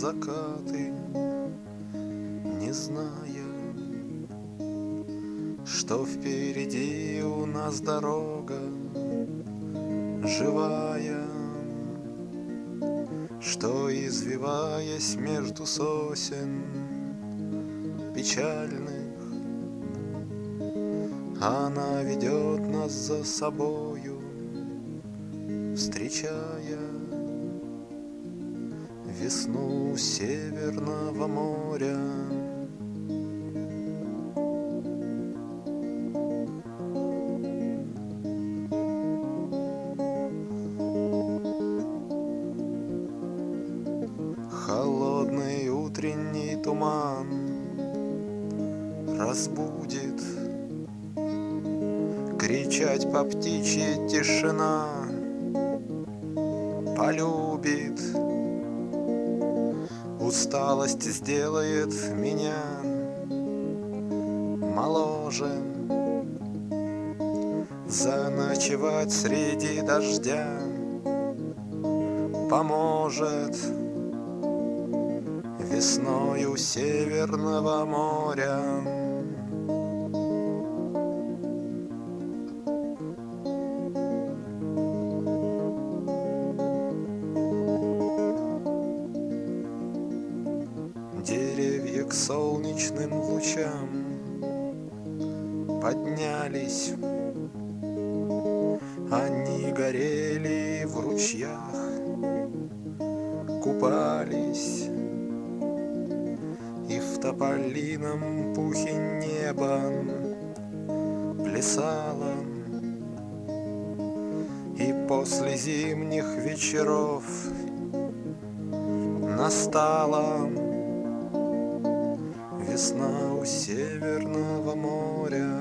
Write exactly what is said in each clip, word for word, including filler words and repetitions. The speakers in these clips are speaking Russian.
закаты, не зная, что впереди у нас дорога живая, что, извиваясь между сосен печальных, она ведет нас за собою, встречая весну Северного моря. Холодный утренний туман разбудит, кричать по птичьи тишина полюбит, усталость сделает меня моложе, заночевать среди дождя поможет весною Северного моря. Деревья к солнечным лучам поднялись, они горели в ручьях, купались, и в тополином пухе неба плясало. И после зимних вечеров настала весна у Северного моря.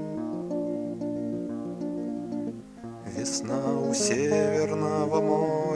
Весна у Северного моря.